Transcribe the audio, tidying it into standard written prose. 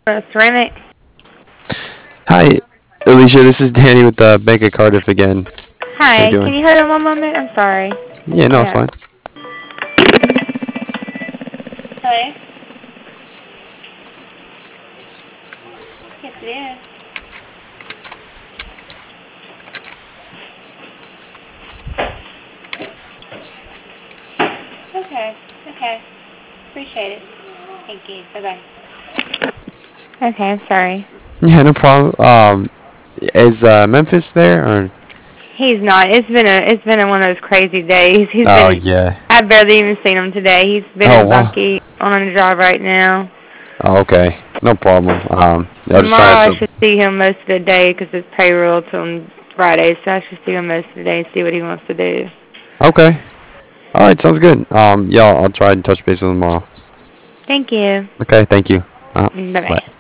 Ceramic. Hi, Alicia. This is Danny with the Bank of Cardiff again. How you Hi, can doing? you hold on one moment? I'm sorry. Yeah, no, it's Yeah. fine. Hello? Yes, it is. Okay. Okay. Appreciate it. Thank you. Bye-bye. Okay, I'm sorry. Yeah, no problem. Is Memphis there or? He's not. It's been one of those crazy days. Oh yeah. I barely even seen him today. He's been Oh in wow. Bucky on a job right now. Oh, okay, no problem. I was Tomorrow trying I to. should see him most of the day 'cause it's payroll till Friday, so I should see him most of the day and see what he wants to do. Okay. All right, sounds good. Yeah, I'll try and touch base with him tomorrow. Thank you. Okay, thank you. Bye Bye. bye.